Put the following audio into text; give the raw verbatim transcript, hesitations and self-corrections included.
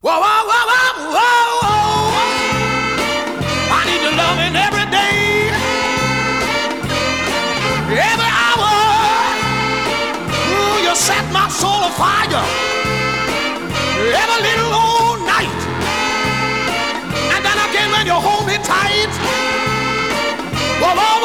Whoa, whoa, whoa, whoa, whoa, whoa. I need your loving every day, every hour. Ooh, you set my soul afire every little old night. And then again when you hold me tight. Whoa, whoa,